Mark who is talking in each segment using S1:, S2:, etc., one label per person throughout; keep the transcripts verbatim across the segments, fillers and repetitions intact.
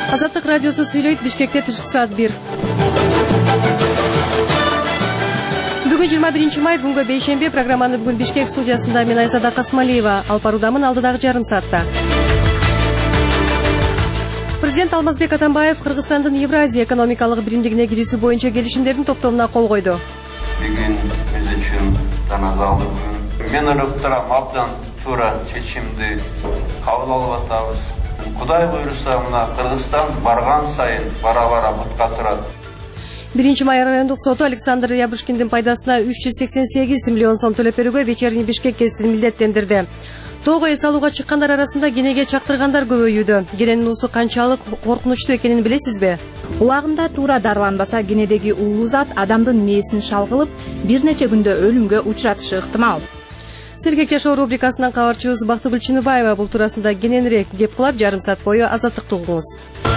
S1: Азаттык радиосу сүйлөйт. Бишкекте түшүк саат бир. Бүгүн жыйырма биринчи май, күнгө бейшемби. Программаны бүгүн Бишкек студиясында мен Айзада Касмалиева алып баруудамын. Алдыдагы жарым саатта. Президент Алмазбек Атамбаев Кыргызстандын Евразия экономикалык биримдигине кирүүсү боюнча келишимдердин топтомуна кол койду.
S2: Бүгүн биз үчүн жаназалуу күн. Мен ойлоп турам, абдан туура чечимди кабыл алып атабыз. Кудай буйруса, мына Кыргызстан барган сайын бара-бара бутка турат.
S1: Биринчи май райондук соту Александр Ябушкиндин пайдасына үч жүз сексен сегиз миллион сом төлөп берүүгө вечерний Бишкек КСтин милдеттендирди. Тоого эс алууга чыккандар арасында кенеге чактыргандар көбөйүүдө. Кененин уусу канчалык коркунучтуу экенин билесизби?
S3: Убагында туура дарыланбаса, кенедеги уулуу зат адамдын мээсин шалгылып, бир нече күндө өлүмгө учуратышы ыктымал. Сергек жашоо рубрикасынан кабарчыбыз Бактыгүл Чыныбаева бул туурасында кененирээк кеп кылат. Жарым саат бою азаттыкты угуңуз.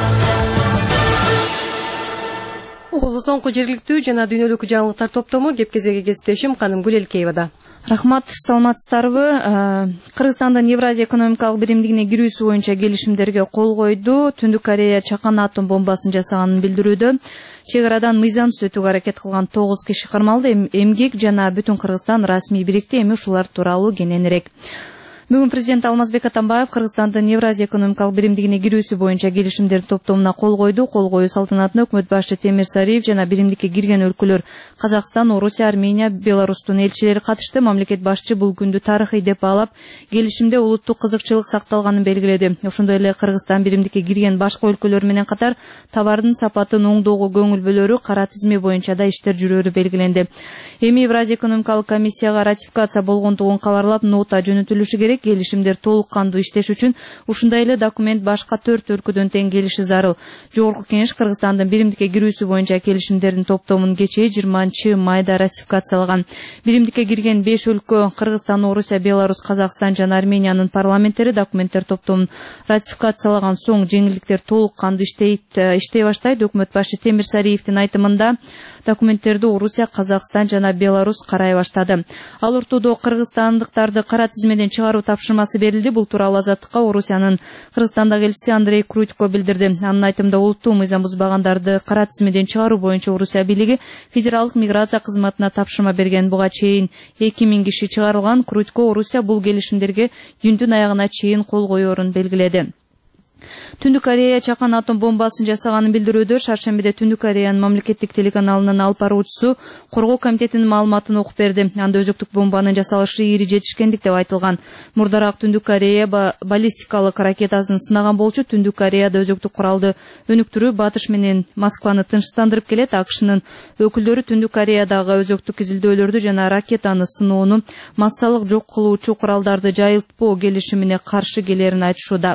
S3: Угулу соңку жергиликтүү жана дүйнөлүк жаңылыктар топтому кеп кезеги кесиптешим Каным Гүлелкеевада.
S4: Рахмат, саламатсыздарбы? Кыргызстандын Евразия экономикалык биримдигине кирүүсү боюнча келишимдерге кол койду. Түндүк Корея чакан атом бомбасын жасаганын билдирүүдө. Чек арадан мыйзамсыз өтүүгө аракет кылган тогуз киши кармалды. Эмгек жана бүтүн Кыргызстан расмий бирикти. Эми ушулар тууралуу кененирээк. Бүгүн президент Алмазбек Атамбаев Кыргызстандын Евразия экономикалык биримдигине кирүүсү боюнча келишимдердин топтомуна кол койду. Кол коюу салтанатына өкмөт башчы Темир Сариев жана биримдикке кирген өлкөлөр Казакстан, Орусия, Армения, Беларустун элчилери катышты. Мамлекет башчы бул күндү тарыхый деп баалап, келишимде улуттук кызыкчылык сакталганын белгиледи. Ошондой эле Кыргызстан биримдикке кирген башка өлкөлөр менен катар товардын сапатын оңдоого көңүл бөлөрү, кара тизме боюнча да иштер жүрөрү белгиленди. Эми Евразия экономикалык комиссияга ратификация болгондугун кабарлап, нота жөнөтүлүшү керек. Келишимдер толук кандуу иштеш үчүн ушундай эле документ башка төрт өлкөдөн тең келиши зарыл. Жогорку Кеңеш Кыргызстандын биримдикке кирүүсү боюнча келишимдердин топтомун кечээ жыйырманчы майда ратификациялаган. Биримдикке кирген беш өлкө Кыргызстан, Орусия, Беларус, Казакстан жана Армениянын парламенттери документтер топтомун ратификациялаган соң жеңилдиктер толук кандуу иштейт, иштей баштайт. Өкмөт башчы Темир Сариевдин айтымында документтерди Орусия, Казакстан жана Беларус карай баштады. Ал ортодо кыргызстандыктарды кара тизмеден чыгаруу тапшырмасы берилди. Бул тууралуу Азаттыкка Орусиянын Кыргызстандагы элчиси Андрей Крутько билдирди. Анын айтымында улуттуу мыйзам бузбагандарды кара тизмеден чыгаруу боюнча Орусия бийлиги федералдык миграция кызматына тапшырма берген. Буга чейин эки миң киши чыгарылган. Крутько Орусия бул келишимдерге июндун аягына чейин кол коерун белгиледи. Түндүк Корея чакан атом бомбасын жасаганын билдирүүдө шаршембиде Түндүк Кореянын мамлекеттик телеканалынын алып баруучусу коргоо комитетинин маалыматын окуп берди. Анда өзөктүк бомбанын жасалышы ири жетишкендик деп айтылган. Мурдараак Түндүк Корея баллистикалык ракетасын сынаган болчу. Түндүк Кореяда өзөктүк куралды өнүктүрүү батыш менен Москваны тынчтандырып келет. АКШнын өкүлдөрү Түндүк Кореядагы өзөктүк изилдөөлөрдү жана ракетаны сыноону массалык жок кылуучу куралдарды жайылтпоо келишимине каршы келерин айтышууда.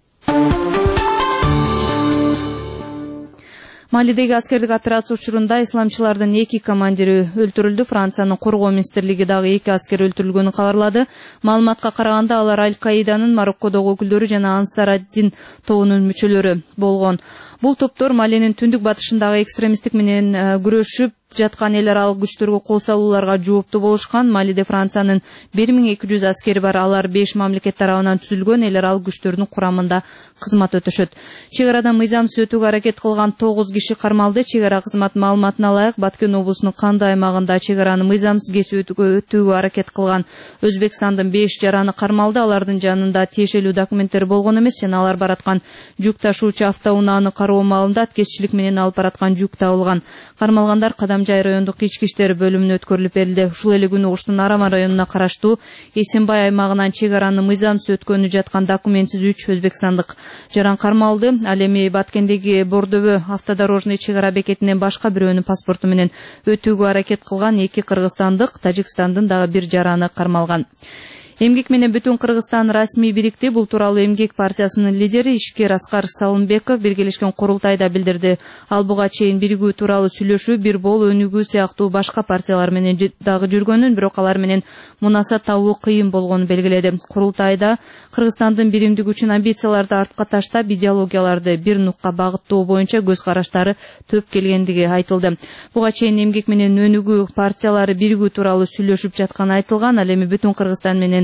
S4: Малидеги аскердик операция учурунда исламчылардын эки командири өлтүрүлдү. Франциянын коргоо министрлиги дагы эки аскер өлтүрүлгөнүн кабарлады. Маалыматка караганда алар Аль-Каиданын Мароккодогу өкүлдөрү жана Ансар-ад-Дин тобунун мүчөлөрү болгон. Бул топтор Малинин түндүк батышындагы экстремисттик менен күрөшүп жаткан эл аралык күчтөргө кол салууларга жооптуу болушкан. Малиде Франциянын бир миң эки жүз аскери бар. Алар беш мамлекет тарабынан түзүлгөн эл аралык күчтөрдүн курамында кызмат өтөшөт. Чек арадан мыйзамсыз өтүүгө аракет кылган тогуз киши кармалды. Чек ара кызматынын маалыматына ылайык, Баткен облусунун Канды аймагында чек араны мыйзамсыз кесип өтүүгө аракет кылган Өзбекстандын беш жараны кармалды. Алардын жанында тиешелүү документтери болгон эмес жана алар бараткан жүк ташуучу автоунааны кароо маалында аткезчилик менен алып бараткан жүк табылган. Кармалгандар Кадамжай райондук ички иштер бөлүмүнө өткөрүлүп берилди. Ушул эле күнү Оштун Арама районуна караштуу Эсенбай аймагынан чек араны мыйзамсыз өткөнү жаткан документсиз үч өзбекстандык жаран кармалды. Ал эми Баткендеги Бордобө автодорожный чек ара бекетинен башка бирөөнүн паспорту менен өтүүгө аракет кылган эки кыргызстандык, Тажикстандын дагы бир жараны кармалган. Эмгек менен бүтүн Кыргызстан расмий бирикти. Бул тууралуу Эмгек партиясынын лидери Ишкер Аскар Салымбеков биргелешкен курултайда билдирди. Ал буга чейин биригүү тууралуу сүйлөшүү, бир бол өнүгүү сыяктуу башка партиялар менен дагы жүргөнүн, бирок алар менен мунасат табуу кыйын болгонун белгиледи. Курултайда Кыргызстандын биримдик үчүн амбицияларды артка таштап, идеологияларды бир нукка багыттоо боюнча көз караштары төп келгендиги айтылды. Буга чейин Эмгек менен өнүгүү партиялары биригүү тууралуу сүйлөшүп жатканы айтылган. Ал эми бүтүн Кыргызстан менен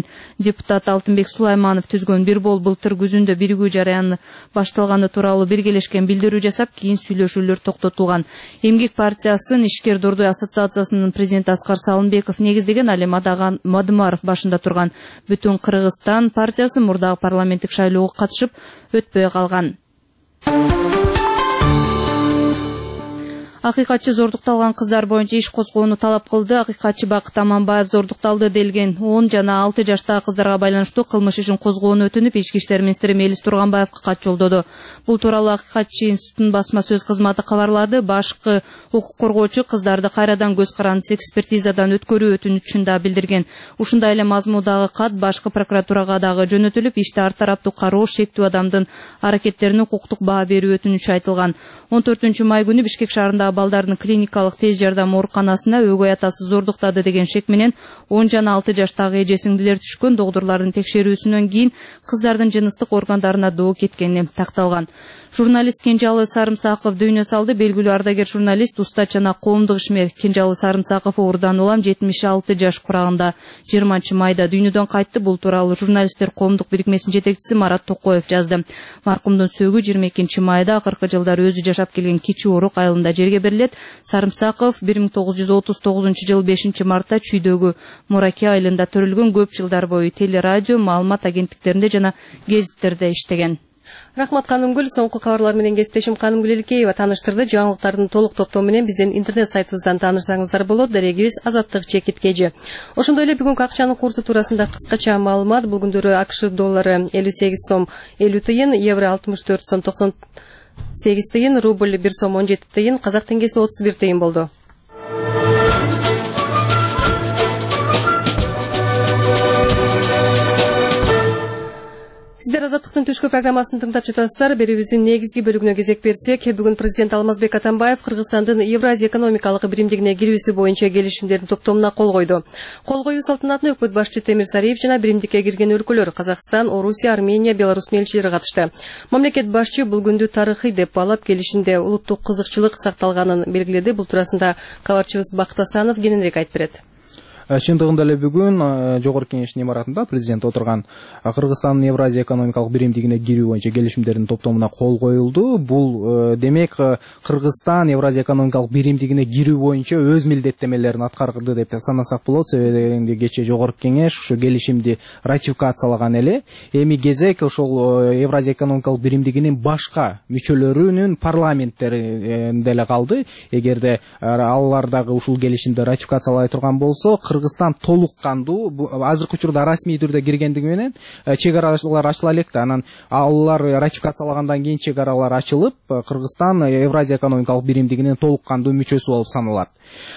S4: Депутат Алтынбек Сулайманов түзгөн бир бол былтыр күзүндө биригүү жараяны башталганы тууралуу биргелешкен билдирүү жасап, кийин сүйлөшүүлөр токтотулган. Эмгек партиясынын ишкер дордой ассоциациясынын президенти Аскар Салымбеков негиздеген, Али Мадымаров башында турган Бүтүн Кыргызстан партиясы мурдагы парламенттик шайлоого катышып өтпөй калган. Акыйкатчы зордукталган кыздар боюнча иш козгоону талап кылды. Акыйкатчы Бакыт Аманбаев зордукталды делген он жана алты жаштагы кыздарга байланыштуу кылмыш ишин козгоону өтүнүп, Ички иштер министри Мелис Турганбаевга кат жолдоду. Бул тууралуу Акыйкатчы институтунун басма сөз кызматы кабарлады. Башкы укук коргоочу кыздарды кайрадан көз карандысыз экспертизадан өткөрүү өтүнүчүн да билдирген. Ушундай эле мазмундагы кат башкы прокуратурага дагы жөнөтүлүп, иште ар тараптуу кароо, шектүү адамдын аракеттерине укуктук баа берүү өтүнүчү айтылган. он төртүнчү май күнү Бишкек шаарындагы балдардын клиникалык тез жардам ооруканасына өгөй атасы зордуктады деген шек менен он жана алты жаштагы эже сиңдилер түшкөн. Докторлордун текшерүүсүнөн кийин кыздардын жыныстык органдарына доо кеткени такталган. Журналист Кенжалы Сарымсаков дүйнө салды. Белгилүү ардагер журналист, устат жана коомдук ишмер Кенжалы Сарымсаков оорудан улам жетимиш алты жаш курагында жыйырманчы майда дүйнөдөн кайтты. Бул тууралуу журналисттер коомдук бирикмесинин жетекчиси Марат Токоев жазды. Маркумдун сөөгү жыйырма экинчи майда акыркы жылдары өзү жашап келген Кичи Орук айылында жерге берилет. Сарымсаков бир миң тогуз жүз отуз тогузунчу жылы бешинчи мартта Чүйдөгү Мураке айылында төрөлгөн. Көп жылдар бою телерадио, маалымат агенттиктеринде жана гезиттерде иштеген.
S1: Рахмат Канымгүл, соңку кабарлар менен кесиптешим Канымгүл Эликеева тааныштырды. Жаңылыктардын толук топтому менен биздин интернет сайтыбыздан таанышсаңыздар болот. Дарегибиз Азаттык Чекит Кежи. Ошондой эле бүгүнкү акчанын курсу туурасында кыскача маалымат. Бул күндөрү АКШ доллары элүү сегиз сом элүү тыйын, евро алтымыш төрт сом токсон сегиз тыйын, рубль бир сом он жети тыйын, казак теңгеси отуз бир тыйын болду. Сиздер Азаттыктын түшкү программасын тыңдап жатасыздар. Берүүбүздүн негизги бөлүгүнө кезек берсек, бүгүн президент Алмазбек Атамбаев Кыргызстандын Евразия экономикалык биримдигине кирүүсү боюнча келишимдердин топтомуна кол койду. Кол коюу салтанатына өкмөт башчы Темир Сариев жана биримдикке кирген өлкөлөр Казакстан, Орусия, Армения, Беларустун элчилери катышты. Мамлекет башчы бул күндү тарыхый деп баалап, келишимде улуттук кызыкчылык сакталганын белгиледи. Бул туурасында кабарчыбыз Бакыт Асанов кененирээк айтып берет.
S5: Чындыгында эле бүгүн Жогорку Кеңештин имаратында президент отурган Кыргызстандын Евразия экономикалык биримдигине кирүү боюнча келишимдердин топтомуна кол коюлду. Бул демек Кыргызстан Евразия экономикалык биримдигине кирүү боюнча өз милдеттемелерин аткарды деп санасак болот. Себеби кечээ Жогорку Кеңеш ушу келишимди ратификациялаган эле. Эми кезек ошол Евразия экономикалык биримдигинин башка мүчөлөрүнүн парламенттеринде деле калды. Эгерде алар дагы ушул келишимди ратификациялай турган болсо, Кыргызстан толук кандуу азыркы учурда расмий түрдө киргендиги менен чек аралар ачыла элек да, анан алар ратификациялагандан кийин чек аралар ачылып, Кыргызстан Евразия экономикалык биримдигинин толук кандуу мүчөсү болуп саналат.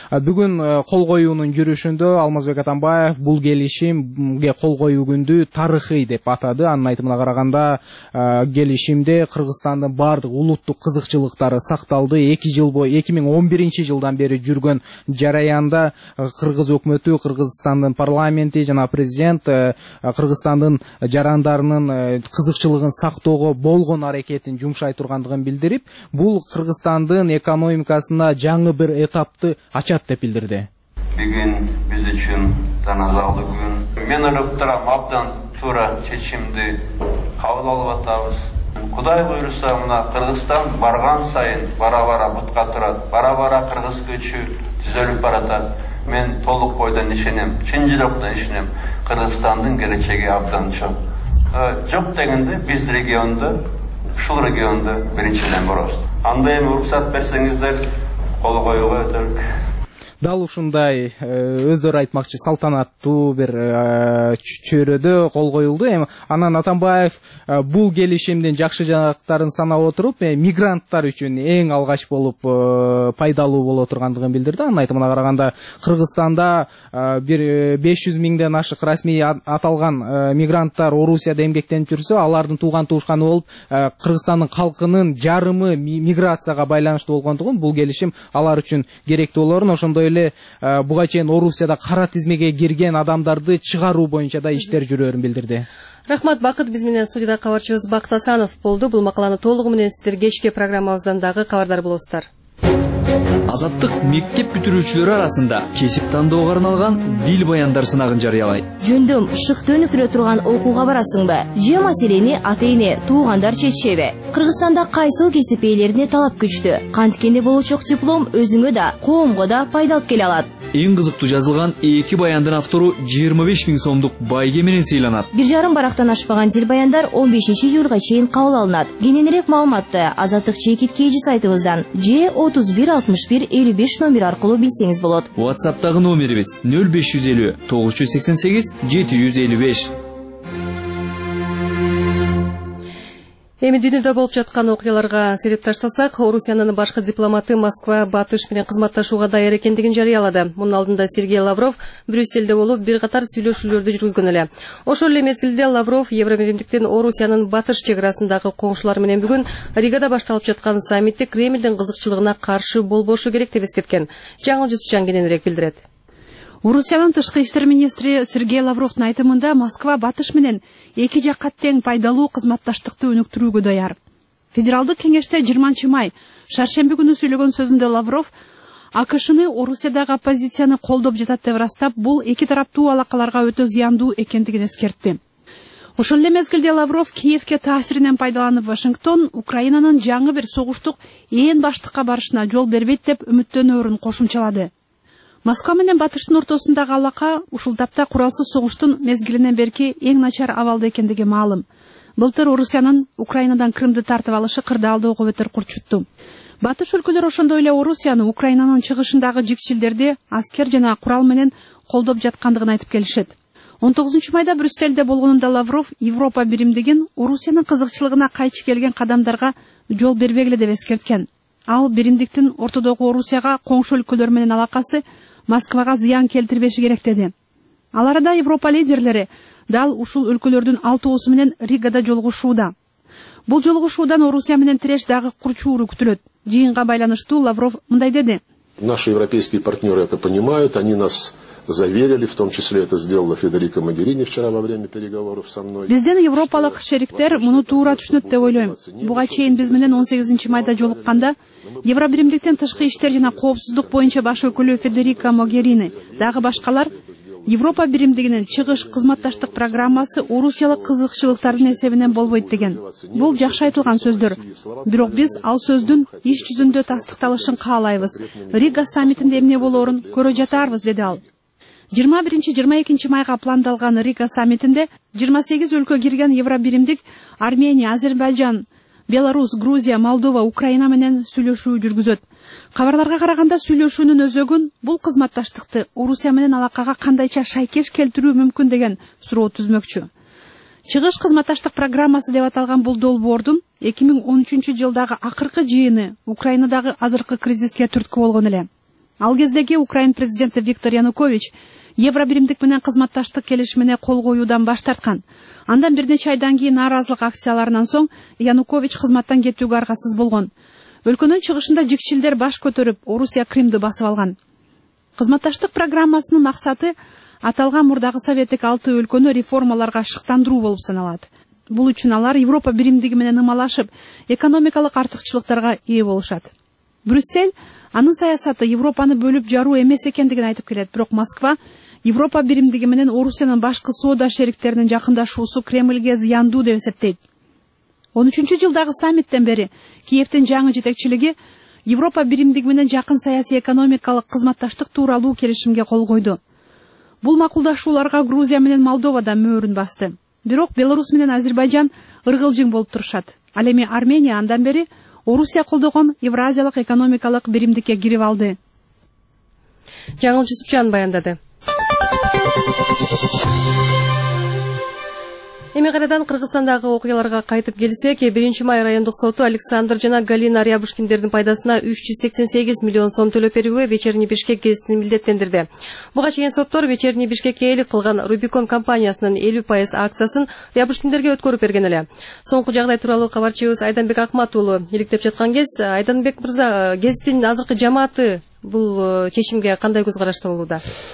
S5: Бүгүн кол коюунун жүрүшүндө Алмазбек Атамбаев бул келишимге кол коюу күндү тарыхый деп атады. Анын айтымына караганда, келишимде Кыргызстандын баардык улуттук кызыкчылыктары сакталды. эки жыл бою эки миң он биринчи жылдан бери жүргөн жараянда Кыргыз өкмөтү, Кыргызстандын парламенти жана президент Кыргызстандын жарандарынын кызыкчылыгын сактоого болгон аракетин жумшай тургандыгын билдирип, бул Кыргызстандын экономикасына жаңы бир этапты ачат деп билдирди.
S2: Бүгүн биз үчүн таназалуу күн. Мен ойлоп турам, абдан туура чечимди кабыл алып атабыз. Кудай буйруса, мына Кыргызстан барган сайын бара-бара бутка турат, бара-бара кыргыз көчү түзөлүп баратат. Мен толук бойдон ишенем, чын жүрөктөн ишенем. Кыргызстандын келечеги абдан чоң. Жок дегенде биз региондо, ушул региондо биринчиден болобуз. Анда эми уруксат берсеңиздер, кол коюуга өтөлүк.
S5: Дал ушундай өздөрү айтмакчы салтанаттуу бир чөйрөдө кол коюлду. Эми анан Атамбаев бул келишимдин жакшы жактарын санап отуруп, мигранттар үчүн эң алгач болуп пайдалуу боло тургандыгын билдирди. Анын айтымына караганда, Кыргызстанда бир беш жүз миңден ашык расмий аталган мигранттар Орусияда эмгектенип жүрсө, алардын тууган туушканы болуп, Кыргызстандын калкынын жарымы миграцияга байланыштуу болгондугун, бул келишим алар үчүн керектүү болорун, ошондой эле буга чейин Орусияда кара тизмеге кирген адамдарды чыгаруу боюнча да иштер жүрөөрүн билдирди.
S1: Рахмат Бакыт, биз менен студияда кабарчыбыз Бакыт Асанов болду. Бул макаланы толугу менен сиздер кечки программабыздан дагы кабардар болосуздар.
S6: Азаттык мектеп бүтүрүүчүлөрү арасында кесип тандоого арналган дил баяндар сынагын жарыялайт.
S7: Жөндөм шыкты өнүктүрө турган окууга барасыңбы? Же маселени ата-эне, туугандар чечишеби? Кыргызстанда кайсыл кесип ээлерине талап күчтүү? Канткенде болочок диплом өзүңө да, коомго да пайдалып келе алат.
S6: Эң кызыктуу жазылган эки баяндын автору жыйырма беш миң сомдук байге менен сыйланат.
S7: Бир жарым барактан ашпаган дил баяндар он бешинчи июлга чейин кабыл алынат. Кененирээк маалыматты Азаттык чекит кейжи сайтыбыздан же отуз бир алтымыш бир элүү беш номер аркылуу билсеңиз болот.
S6: WhatsApp'тагы номерибиз нөл беш жүз элүү тогуз жүз сексен сегиз жети жүз элүү беш.
S1: Эми дүйнөдө болуп жаткан окуяларга сереп таштасак, Орусиянын башкы дипломаты Москва Батыш менен кызматташууга даяр экендигин жарыялады. Мунун алдында Сергей Лавров Брюсселде болуп бир катар сүйлөшүүлөрдү жүргүзгөн эле. Ошол эле мезгилде Лавров Евробиримдиктин Орусиянын Батыш чек арасындагы коңшулары менен бүгүн Ригада башталып жаткан саммитте Кремлдин кызыкчылыгына каршы болбошу керек деп эскерткен. Жаңыл Жусупжан кененирээк билдирет.
S8: Орусиянын тышкы иштер министри Сергей Лавровдун айтымында Москва Батыш менен эки жакка тең пайдалуу кызматташтыкты өнүктүрүүгө даяр. Федералдык кеңеште жыйырманчы май шаршемби күнү сүйлөгөн сөзүндө Лавров АКШны Орусиядагы оппозицияны колдоп жатат деп ырастап, бул эки тараптуу алакаларга өтө зыяндуу экендигин эскертти. Ошол эле мезгилде Лавров Киевке таасиринен пайдаланып Вашингтон Украинанын жаңы бир согуштук ээн баштыкка барышына жол бербейт деп үмүттөнөөрүн кошумчалады. Москва менен Батыштын ортосундагы алака ушул тапта куралсыз согуштун мезгилинен берки эң начар абалда экендиги маалым. Былтыр Орусиянын Украинадан Крымды тартып алышы кырдаалдоого өтөр курчутту. Батыш өлкөлөр ошондой эле Орусияны Украинанын чыгышындагы жикчилдерди аскер жана курал менен колдоп жаткандыгын айтып келишет. он тогузунчу майда Брюссельде болгонунда Лавров Европа биримдигин Орусиянын кызыкчылыгына кайчы келген кадамдарга жол бербегиле деп эскерткен. Ал биримдиктин ортодогу Орусияга коңшу өлкөлөр менен алакасы Москвага зыян келтирбеши керек деди. Ал арада Европа лидерлери дал ушул өлкөлөрдүн алтоосу менен Ригада жолугушууда. Бул жолугушуудан Орусия менен тиреш дагы курчууру күтүлөт. Жыйынга байланыштуу Лавров мындай деди.
S9: Наши европейские партнеры это понимают, они нас заверили, в том числе это сделала Федерика Могерини вчера во время переговоров со мной.
S8: Бизден европалык шериктер муну туура түшүнөт деп ойлойм. Буга чейин биз менен он сегизинчи майда жолукканда Евробиримдиктен тышкы иштер жана коопсуздук боюнча баш өкүлү Федерика Могерини дагы башкалар Европа биримдигинин чыгыш кызматташтык программасы орусиялык кызыкчылыктардын эсебинен болбойт деген. Бул жакшы айтылган сөздөр. Бирок биз ал сөздүн иш жүзүндө тастыкталышын каалайбыз. Рига саммитинде эмне болоорун көрө жатарбыз, деди ал. жыйырма биринчи жыйырма экинчи майга пландалган Рига саммитинде жыйырма сегиз өлкө кирген Евробиримдик Армения, Азербайжан, Беларусь, Грузия, Молдова, Украина менен сүйлөшүү жүргүзөт. Кабарларга караганда сүйлөшүүнүн өзөгүн бул кызматташтыкты Орусия менен алакага кандайча шайкеш келтирүү мүмкүн деген суроо түзмөкчү. Чыгыш кызматташтык программасы деп аталган бул долбоордун эки миң он үчүнчү жылдагы акыркы жыйыны Украинадагы азыркы кризиске түрткү болгон эле. Ал кездеги Украин президенти Виктор Янукович Евробиримдик менен кызматташтык келишимине кол коюудан баш тарткан. Андан бир нече айдан кийин нааразылык акцияларынан соң Янукович кызматтан кетүүгө аргасыз болгон. Өлкөнүн чыгышында жикчилдер баш көтөрүп, Орусия Кримди басып алган. Кызматташтык программасынын максаты аталган мурдагы советтик алты өлкөнү реформаларга шыктандыруу болуп саналат. Бул үчүн алар Европа биримдиги менен ымалашып, экономикалык артыкчылыктарга ээ болушат. Брюссель анын саясаты Европаны бөлүп жаруу эмес экендигин айтып келет, бирок Москва Европа биримдиги менен Орусиянын башкы соода шериктеринин жакындашуусу Кремлге зыяндуу деп эсептейт. он үчүнчү жылдагы саммиттен бери Киевдин жаңы жетекчилиги Европа биримдиги менен жакын саясий экономикалык кызматташтык тууралуу келишимге кол койду. Бул макулдашууларга Грузия менен Молдова да мөөрүн басты. Бирок Беларусь менен Азербайжан ыргылжың болуп турушат. Ал эми Армения андан бери Орусия колдогон Евразиялык экономикалык биримдикке кирип алды.
S1: Жаңыл Жусупжан баяндады. Эми кайрадан Кыргызстандагы окуяларга кайтып келсек, биринчи май райондук соту Александр жана Галина Рябушкиндердин пайдасына үч жүз сексен сегиз миллион сом төлөп берүүгө Вечерний Бишкек гезитин милдеттендирди. Буга чейин соттор Вечерний Бишкекке ээлик кылган Рубикон компаниясынын элүү пайыз акциясын Рябушкиндерге өткөрүп берген эле. Соңку жагдай тууралуу кабарчыбыз Айданбек Акмат уулу иликтеп жаткан кез. Айданбек мырза, гезиттин азыркы жамааты бул чечимге кандай көз карашта болууда?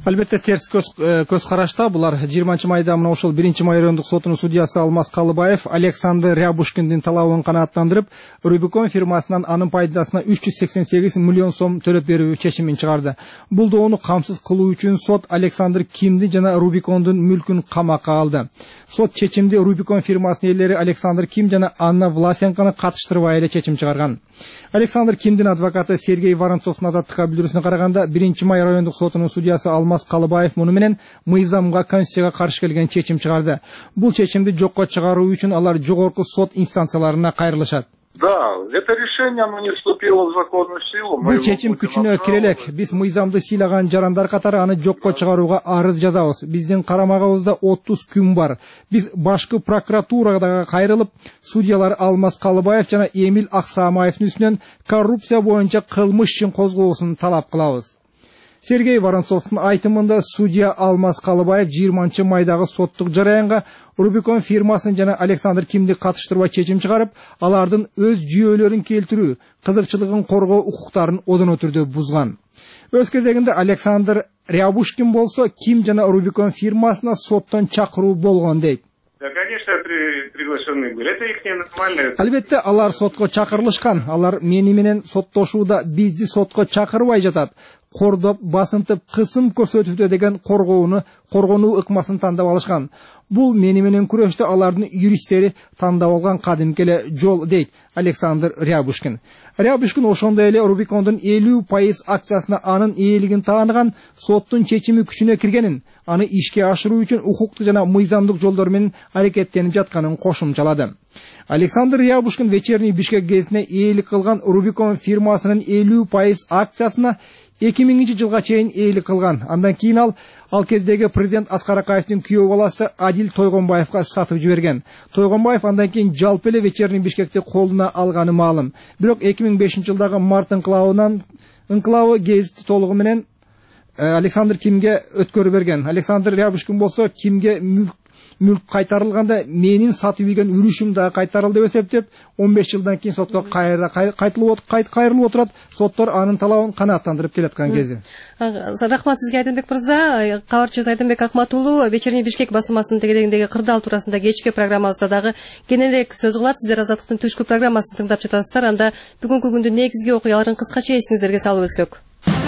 S5: Албетте терс көз карашта булар жыйырманчы майда мына ошол биринчи май райондук сотунун судьясы Алмаз Калыбаев Александр Рябушкиндин талабын канааттандырып, Рубикон фирмасынан анын пайдасына үч жүз сексен сегиз миллион сом төлөп берүү чечимин чыгарды. Бул доону камсыз кылуу үчүн сот Александр Кимди жана Рубикондун мүлкүн камакка алды. Сот чечимди Рубикон фирмасынын ээлери Александр Ким жана Анна Власенканы катыштырбай эле чечим чыгарган. Александр Кимдин адвокаты Сергей Воронцовдун азаттыкка билдирүүсүнө караганда биринчи май райондук сотунун судьясы Алмаз Калыбаев муну менен мыйзамга, конституцияга каршы келген чечим чыгарды. Бул чечимди жокко чыгаруу үчүн алар жогорку сот инстанцияларына кайрылышат.
S10: Да, это решение, оно не вступило в законную силу.
S5: Бул чечим күчүнө кире элек. Биз мыйзамды сыйлаган жарандар катары аны жокко чыгарууга арыз жазабыз. Биздин карамагыбызда отуз күн бар. Биз башкы прокуратурага кайрылып, судьялар Алмаз Калыбаев жана Эмил Аксамаевдин үстүнөн коррупция боюнча кылмыш ишин козгоосун талап кылабыз. Сергей Воронцовдун айтымында судья Алмаз Калыбаев жыйырманчы майдагы соттук жараянга Рубикон фирмасын жана Александр Кимди катыштырбай чечим чыгарып, алардын өз жүйөлөрүн келтирүү, кызыкчылыгын коргоо укуктарын одон түрдө бузган. Өз кезегинде Александр Рябушкин болсо Ким жана Рубикон фирмасына соттон чакыруу болгон дейт.
S10: Да, конечно, приглашены были. Это их нормально.
S5: Албетте, алар сотко чакырылышкан. Алар мени менен соттошууда бизди сотко чакырбай жатат. Кордоп, басынтып, кысым көрсөтүүдө деген коргоону, коргонуу ыкмасын тандап алышкан. Бул мени менен күрөштө алардын юристтери тандап алган кадимки эле жол дейт Александр Рябушкин. Рябушкин ошондой эле Рубикондун элүү пайыз акциясына анын ээлигин тааныган, соттун чечими күчүнө киргенин, аны ишке ашыруу үчүн укуктук жана мыйзамдык жолдор менен аракеттенип жатканын кошумчалады. Александр Рябушкин вечерний Бишкек гезитине ээлик кылган Рубикон фирмасынын элүү пайыз акциясына эки миңинчи жылга чейин ээлик кылган. Андан кийин ал ал кездеги президент Аскар Акаевдин күйөө баласы Адил Тойгонбаевга сатып жиберген. Тойгонбаев андан кийин жалпы эле вечерний Бишкекти колуна алганы маалым. Бирок эки миң бешинчи жылдагы март инкылабынан инкылабы гезити толугу менен Александр Кимге өткөрүп берген. Александр Рябушкин болсо Кимге мүлк кайтарылганда менин сатып ийген үлүшүм да кайтарылды деп эсептеп, он беш жылдан кийин сотко кайра кайтылып кайрылып отурат. Соттор анын талабын канааттандырып келаткан кези.
S1: Рахмат сизге, Айдынбек мырза. Кабарчыбыз Айдынбек Акматулуу вечерний Бишкек басылмасынын тегерегиндеги кырдаал туурасында кечки программабызда дагы кененирээк сөз кылат. Сиздер Азаттыктын түшкү программасын тыңдап жатасыздар. Анда бүгүнкү күндүн негизги окуяларын кыскача эсиңиздерге салып өтсөк.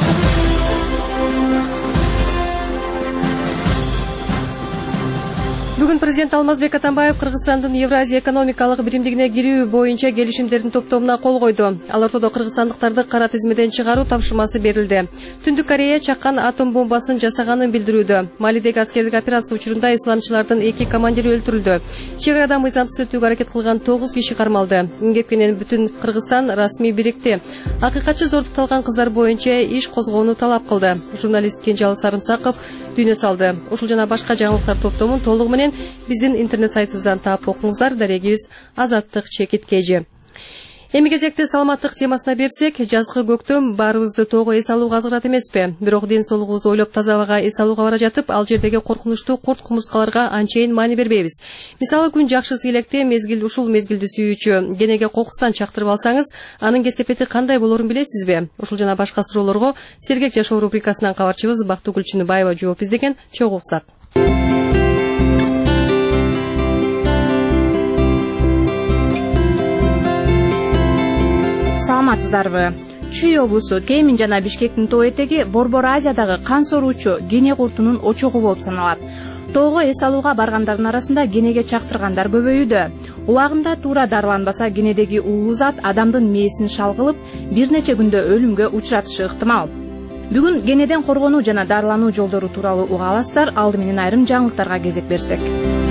S1: Бүгүн президент Алмазбек Атамбаев Кыргызстандын Евразия экономикалык биримдигине кирүү боюнча келишимдердин топтомуна кол койду. Ал ортодо кыргызстандыктарды кара тизмеден чыгаруу тапшырмасы берилди. Түндүк Корея чаккан атом бомбасын жасаганын билдирүүдө. Малидеги аскердик операция учурунда исламчылардын эки командири өлтүрүлдү. Чек арада мыйзамсыз өтүүгө аракет кылган тогуз киши кармалды. Эмгек менен бүтүн Кыргызстан расмий бирикти. Акыйкатчы зордукталган кыздар боюнча иш козгоону талап кылды. Журналист Кенжалы Сарымсаков дүйнө салды. Ушул жана башка жаңылыктар топтомун толугу менен биздин интернет сайтыбыздан таап окуңуздар. Дарегибиз Азаттык чекит кежи. Эми кезекте саламаттык темасына берсек, жазгы көктөм баарыбызды тоого эс алууга азгырат эмеспи? Бирок ден соолугубузду ойлоп таза абага эс алууга бара жатып, ал жердеги коркунучтуу курт кумурскаларга анчейин маани бербейбиз. Мисалы, күн жакшы сыйлекте мезгил ушул мезгилди сүйүүчү денеге кокустан чактырып алсаңыз, анын кесепети кандай болорун билесизби? Ушул жана башка суроолорго Сергек жашоо рубрикасынан кабарчыбыз Бактыгүл Чыныбаева жооп издеген. Чогуу уксак.
S3: Саламатсыздарбы? Чүй облусу Кемин жана Бишкектин тоо этеги Борбор Азиядагы кан соруучу гене куртунун очогу болуп саналат. Тоого эс алууга баргандардын арасында генеге чактыргандар көбөйүүдө. Убагында туура дарыланбаса генедеги уулуу зат адамдын мээсин шалгылып, бир нече күндө өлүмгө учуратышы ыктымал. Бүгүн генеден коргонуу жана дарылануу жолдору тууралуу уга аласыздар. Алды менен айрым жаңылыктарга кезек берсек.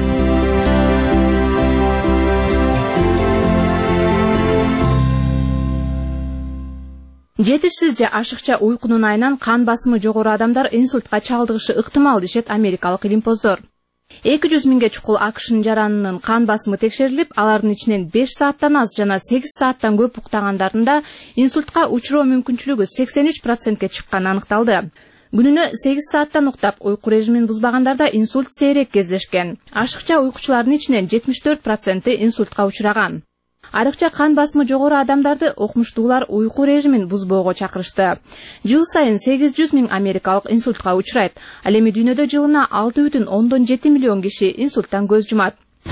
S3: Жетишсиз же ашыкча уйкунун айынан кан басымы жогору адамдар инсультка чалдыгышы ыктымал дешет америкалык илимпоздор. эки жүз миңге чукул акшнын жаранынын кан басымы текшерилип, алардын ичинен беш сааттан аз жана сегиз сааттан көп уктагандарында инсультка учуроо мүмкүнчүлүгү сексен үч процентке чыкканы аныкталды. Күнүнө сегиз сааттан уктап, уйку режимин бузбагандарда инсульт сейрек кездешкен. Ашыкча уйкучулардын ичинен жетимиш төрт проценти инсультка учураган. Арыкча кан басымы жогору адамдарды окумуштуулар уйку режимин бузбоого чакырышты. Жыл сайын сегиз жүз миң америкалык инсультка учурайт. Ал эми дүйнөдө жылына алты бүтүн ондон жети миллион киши инсульттан көз жумат.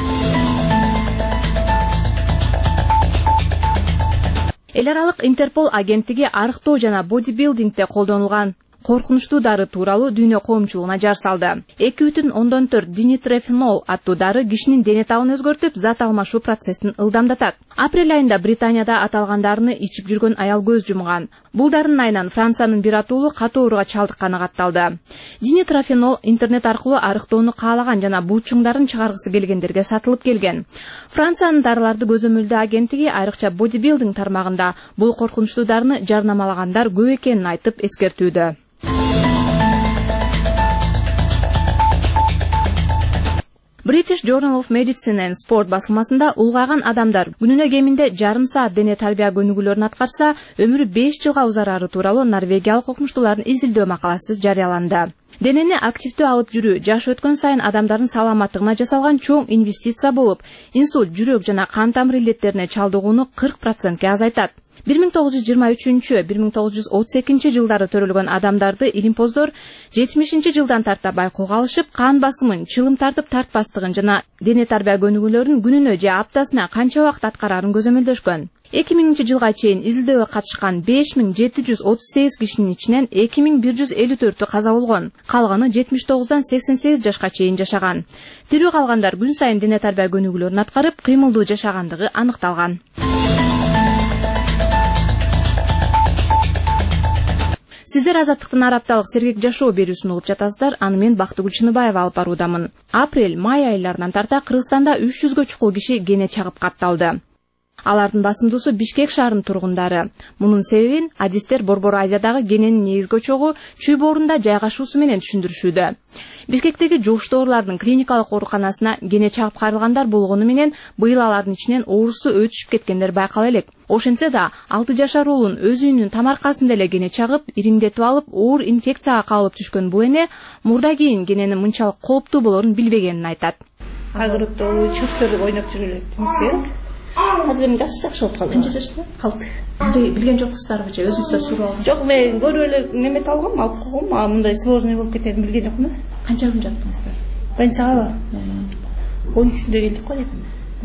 S3: Эл аралык Интерпол агенттиги арыктоо жана бодибилдингде колдонулган коркунучтуу дары тууралуу дүйнө коомчулугуна жар салды. эки бүтүн ондон төрт динитрофенол аттуу дары кишинин дене табын өзгөртүп, зат алмашуу процессин ылдамдатат. Апрель айында Британияда аталган дарыны ичип жүргөн аял көз жумган. Бул дарынын айынан Франциянын бир атуулу катуу ооруга чалдыкканы катталды. Динитрофенол интернет аркылуу арыктоону каалаган жана булчуңдарын чыгаргысы келгендерге сатылып келген. Франциянын дарыларды көзөмөлдөө агенттиги айрыкча бодибилдинг тармагында бул коркунучтуу дарыны жарнамалагандар көп экенин айтып эскертүүдө. British Journal of Medicine and Sport басылмасында улгайган адамдар күнүнө кеминде жарым саат дене тарбия көнүгүүлөрүн аткарса, өмүрү беш жылга узарары тууралуу норвегиялык окумуштуулардын изилдөө макаласы жарыяланды. Денени активдүү алып жүрүү жаш өткөн сайын адамдардын саламаттыгына жасалган чоң инвестиция болуп, инсульт, жүрөк жана кан тамыр илеттерине чалдыгууну кырк процентке азайтат. бир миң тогуз жүз жыйырма үчүнчү — бир миң тогуз жүз отуз экинчи жылдары төрөлгөн адамдарды илимпоздор жетимишинчи жылдан тарта байкоого алышып, кан басымын, чылым тартып тартпастыгын жана дене тарбия көнүгүүлөрүн күнүнө же аптасына канча убакыт аткарарын көзөмөлдөшкөн. эки миңинчи жылга чейин изилдөөгө катышкан беш миң жети жүз отуз сегиз кишинин ичинен эки миң бир жүз элүү төртү каза болгон. Калганы жетимиш тогуздан сексен сегиз жашка чейин жашаган. Тирүү калгандар күн сайын дене тарбия көнүгүүлөрүн аткарып, кыймылдуу жашагандыгы аныкталган. Сиздер Азаттыктын арапталык сергек жашоо берүүсүн угуп жатасыздар. Аны мен Бактыгүл Чыныбаева алып баруудамын. Апрель, май айларынан тарта Кыргызстанда үч жүзгө чукул киши гене чагып катталды. Алардын басымдуусу Бишкек шаарынын тургундары. Мунун себебин адистер Борбор Азиядагы гененин негизги очогу чүй боорунда жайгашуусу менен түшүндүрүшүүдө. Бишкектеги жугуштуу оорулардын клиникалык ооруканасына гене чагып кайрылгандар болгону менен быйыл алардын ичинен оорусу өтүшүп кеткендер байкала элек. Ошентсе да алты жашар уулун өз үйүнүн тамаркасында эле гене чагып, ириңдетип алып, оор инфекцияга кабылып түшкөн бул эне мурда кийин гененин мынчалык кооптуу болорун билбегенин айтат.
S11: Агырыктоо чөптөрдү ойноп жүрүп элек. Азыр эми жакшы жакшы болуп калды.
S3: Канча жашта?
S11: алты.
S3: Билген жоксуздарбы же өзүңүздөр сурап алган?
S11: Жок, мен көрүп эле немет алгам, алып койгом, а мындай сложный болуп кетерин билген жокмун да.
S3: Канча күн жаттыңыздар?
S11: Больницага он үчүндө келдик го деп.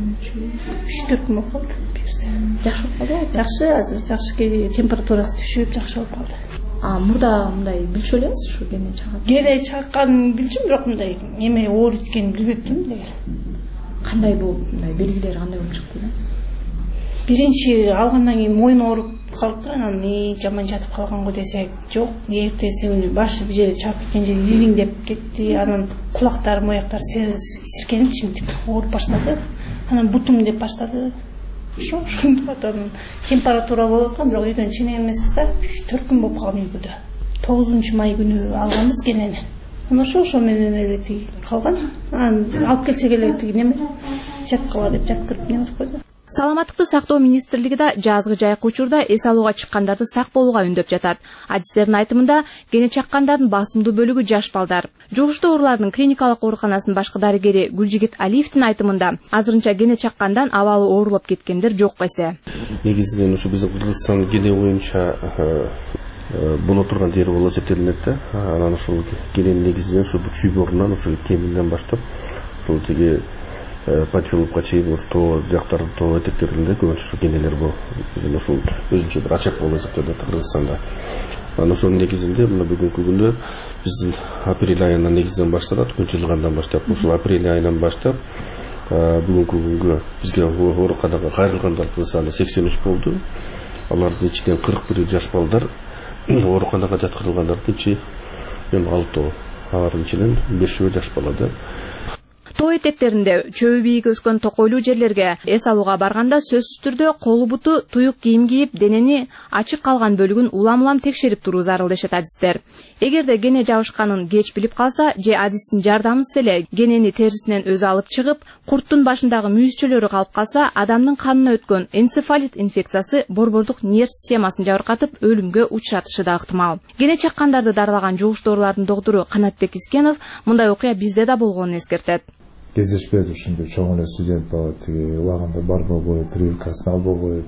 S11: үч төрт күн болуп калды.
S3: Жакшы болуп калды?
S11: Жакшы, азыр жакшы, температурасы түшүп, жакшы болуп калды.
S3: А мурда мындай билчү элеңиз ушу гене чагып?
S11: Гене чакканын билчүм, бирок мындай эме оор эткенин билбептим деген.
S3: Кандай болуп, мындай белгилери кандай болуп чыкты?
S11: Биринчи алгандан кийин мойну ооруп калып, анан и жаман жатып калган го десек, жок, эртеси күнү башы бир жерде чагып кеткен жери ириңдеп кетти, анан кулактар, мояктар сиркенип чимтип ооруп баштады. Анан бутум деп баштады. Ошо ошондон температура болуп аткан, бирок үйдөн чыгын эмеспиз да, үч төрт күн болуп калган үйгөдө. тогузунчу май күнү алганбыз генени. Анан ошо ошо менен эле тиги калган. Анан алып келсек эле тиги неме жаткыла деп жаткырып неме кылып койду.
S3: Саламаттыкты сактоо министрлиги да жазгы жайкы учурда эс алууга чыккандарды сак болууга үндөп жатат. Адистердин айтымында гене чаккандардын басымдуу бөлүгү жаш балдар. Жугуштуу оорулардын клиникалык ооруканасынын башкы дарыгери Гүлжигит Алиевдин айтымында азырынча гене чаккандан абалы оорулуп кеткендер жок эсе.
S12: Негизинен ушу биздин Кыргызстан гене боюнча боло турган жери болуп эсептелинет да. Анан ушул гененин негизинен ушу чүй боорунан ушу кеминден баштап ушул тиги патиолупка чейин тоо жактар, тоо этектеринде көбүнчө ушу генелер болуп, биздин ушул өзүнчө бир ачак болуп эсептелет Кыргызстанда. Анан ошонун негизинде мына бүгүнкү күндө биздин апрель айынан негизинен башталат, күн жылгандан баштап, ушул апрель айынан баштап бүгүнкү күнгө бизге ооруканага кайрылгандардын саны сексен үч болду. Алардын ичинен кырк бир жаш балдар, ооруканага жаткырылгандардын ичи алтоо, алардын ичинен бешөө жаш бала да.
S3: Тоо этектеринде чөбү бийик өскөн токойлуу жерлерге эс алууга барганда сөзсүз түрдө колу буту туюк кийим кийип, денени ачык калган бөлүгүн улам-улам текшерип туруу зарыл дешет адистер. Эгерде гене жабышканын кеч билип калса, же адистин жардамысыз эле генени терисинен өзү алып чыгып, курттун башындагы мүйүзчөлөрү калып калса, адамдын канына өткөн энцефалит инфекциясы борбордук нерв системасын жабыркатып, өлүмгө учуратышы да ыктымал. Гене чаккандарды дарылаган жугуштуу оорулардын доктору Канатбек Искенов мындай окуя бизде да болгонун эскертет.
S13: кездешпеді ушундай чоң эле студент бала тиги убагында барбай коюп прививкасын албай коюп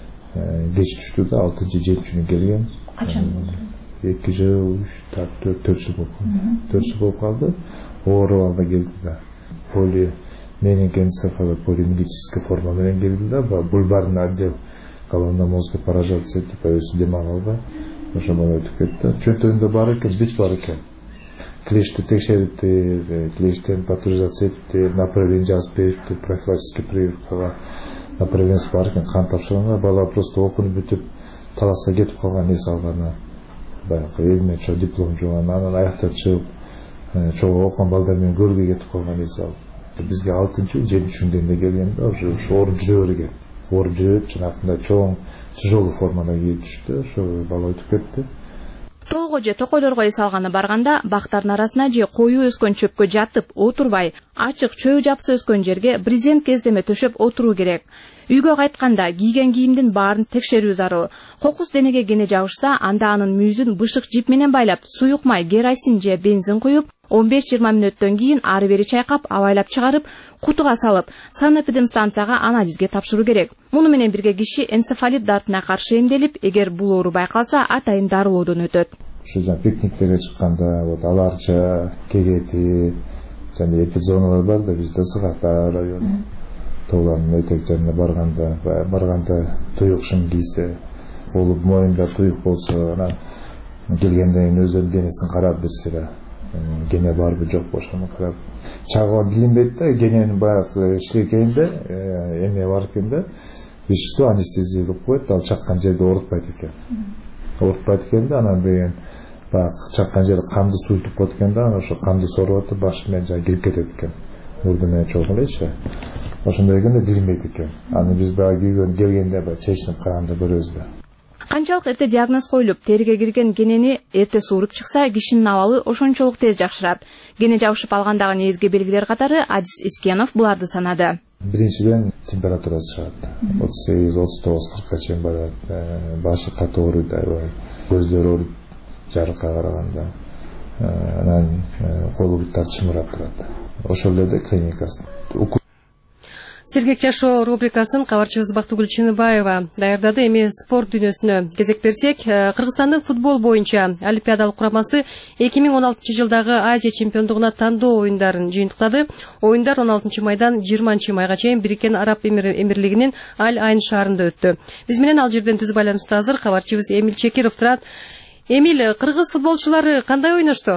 S13: кеч түштү да алтынчы жетинчи күнү келген.
S3: Качан?
S13: эки жыл, үч, төрт, төрт жыл болуп калды. төрт жыл болуп калды. Ооруп алды келди да. Поли менингоэнцефалит полимелитическая форма менен келди да, бульбарный отдел головно-мозговой поражаться типа өзү дем ала албай. Ошо менен өтүп кетти. Чөнтөгүндө бар экен, бит бар экен. Клешти текшериптир, клештен патуризация этиптир, направление жазып бериптир, профилактический прививкага направление бар экен, кан тапшырганга бала просто окуну бүтүп таласка кетип калган, эс алганы. Баягы элиме чо диплом жуган, анан аяктан чыгып чогуу окуган балдар менен көргөй кетип калган, эс алып. Бизге алтынчы, жетинчи күндө келген да, уже ооруп жүрө берген. Ооруп жүрүп, жанагындай чоң тяжелый формада келип түштү, ошо бала өтүп кетти.
S3: Тоого же токойлорго эс алганы барганда бактардын арасына же коюу өскөн чөпкө жатып отурбай, ачык чөө жапсы өскөн жерге брезент кездеме төшөп отуруу керек. Үйгө кайтканда кийген кийимдин баарын текшерүү зарыл. Кокус денеге кене жабышса, анда анын мүйүзүн бышык жип менен байлап, суюк май, керосин же бензин куюп, он беш жыйырма мүнөттөн кийин ары бери чайкап, абайлап чыгарып, кутуга салып, санэпидемстанцияга анализге тапшыруу керек. Муну менен бирге киши энцефалит дартына каршы эмделип, эгер бул оору байкалса, атайын дарылоодон өтөт.
S13: Ушу жана пикниктерге чыкканда, вот аларча, кегети, жана эпидзоналар бар да, бизде Сыгакта району. Тоолардын этек жанына барганда, барганда туюк шым кийсе, колу моюнда туюк болсо, анан келгенден кийин өзүнүн денесин карап берсе, гене барбы жокпу ошону карап. Чагыган билинбейт да, гененин баягы иштегенде, эме бар экен да, вещество анестезия деп коет, ал чаккан жерде оорутпайт экен. Оорутпайт экен да, анан деген баягы чаккан жерде канды суйтуп коет экен да, ошо канды соруп атып, башы менен жана кирип кетет экен. Мурду менен чогуу элечи. Ошондой экен да билинбейт экен. Аны биз баягы күйгөн келгенде баягы чечинип караганда көрөбүз да.
S3: Канчалык эрте диагноз коюлуп, териге кирген генени эрте сууруп чыкса, кишинин абалы ошончолук тез жакшырат. Гене жабышып алгандагы негизги белгилер катары Адис Искенов буларды санады.
S13: Биринчиден температурасы чыгат. отуз сегиз, отуз тогуз, кыркка чейин барат. Башы катуу ооруйт, аябай. Көздөр ооруп, жарыкка караганда. Анан колу буттар чымырап турат. Ошол эле клиникасын.
S1: Сергек жашоо рубрикасын кабарчыбыз Бактыгүл Чыныбаева даярдады. Эми спорт дүйнөсүнө кезек берсек, Кыргызстандын футбол боюнча Олимпиадалык курамасы эки миң он алтынчы жылдагы Азия чемпиондугуна тандоо оюндарын жыйынтыктады. Оюндар он алтынчы майдан жыйырманчы майга чейин Бириккен Араб Эмирлигинин Аль-Айн шаарында өттү. Биз менен ал жерден түз байланышта азыр кабарчыбыз Эмил Чекиров турат. Эмил, кыргыз футболчулары кандай ойношту?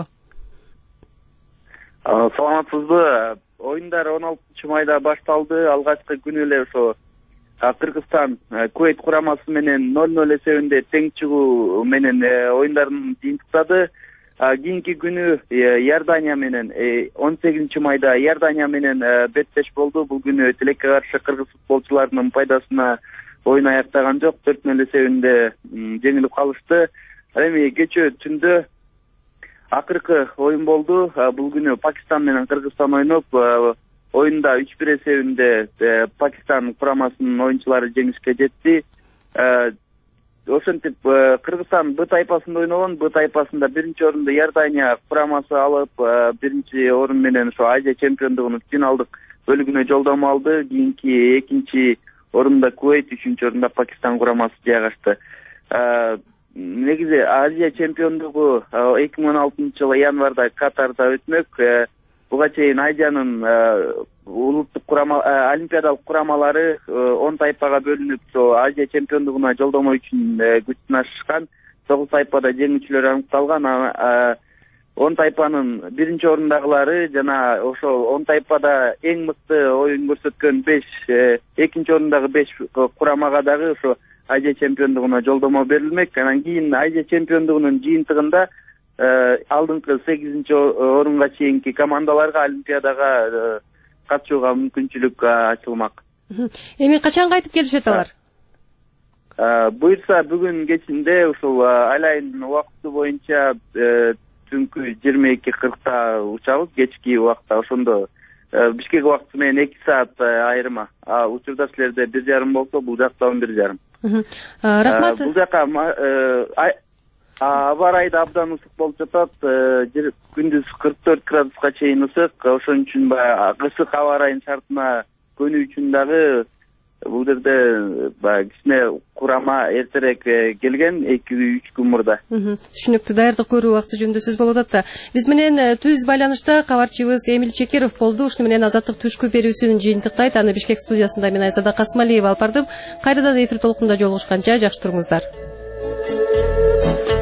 S14: Саламатсызбы? Оюндар он алтынчы майда башталды. Алгачкы күнү эле ошо Кыргызстан Кувейт курамасы менен ноль ноль эсебинде тең чыгуу менен оюндарын жыйынтыктады. Кийинки күнү Иордания менен он сегизинчи майда Иордания менен беттеш болду. Бул күнү тилекке каршы кыргыз футболчуларынын пайдасына оюн аяктаган жок. төрт ноль эсебинде жеңилип калышты. Эми кечээ түндө акыркы оюн болду. Бул күнү Пакистан менен Кыргызстан ойноп, оюнда үч бир эсебинде Пакистан курамасынын оюнчулары жеңишке жетти. Ошентип Кыргызстан Б тайпасында ойногон, Б тайпасында биринчи орунду Иордания курамасы алып, биринчи орун менен ошо Азия чемпиондугунун финалдык бөлүгүнө жолдомо алды. Кийинки экинчи орунда Кувейт, үчүнчү орунда Пакистан курамасы жайгашты. Негизи Азия чемпиондугу эки миң он алтынчы жылы январда Катарда өтмөк. Буга чейин Азиянын улуттук курама олимпиадалык курамалары он тайпага бөлүнүп, Азия чемпиондугуна жолдомо үчүн күч сынашышкан. тогуз тайпада жеңүүчүлөр аныкталган. он тайпанын биринчи орундагылары жана ошол он тайпада эң мыкты оюн көрсөткөн беш, экинчи орундагы беш курамага дагы ошо Азия чемпиондугуна жолдомо берилмек. Анан кийин Азия чемпиондугунун жыйынтыгында алдыңкы сегизинчи орунга чейинки командаларга олимпиадага катышууга мүмкүнчүлүк ачылмак.
S1: Эми качан кайтып келишет алар?
S14: Буйрса бүгүн кечинде ушул Аль-Айн убакыты боюнча түнкү жыйырма эки кыркта учабыз, кечки убакта. Ошондо Бишкек убакыты менен эки саат айырма. Учурда силерде бир жарым болсо, бул жакта он бир жарым.
S1: Рахмат.
S14: Бул жака аба ырайы да абдан ысык болуп жатат. Күндүз кырк төрт градуска чейин ысык. Ошон үчүн баягы ысык аба ырайынын шартына көнүү үчүн дагы бул жерде баягы кичине курама эртерээк келген, эки үч күн мурда.
S1: Түшүнүктүү. Даярдык көрүү убакыты жөнүндө сөз болуп атат да. Биз менен түз байланышта кабарчыбыз Эмил Чекеров болду. Ушуну менен Азаттык түшкү берүүсүн жыйынтыктайт. Аны Бишкек студиясында мен Айзада Касмалиева алып бардым. Кайрадан эфир толкунда жолугушканча жакшы туруңуздар.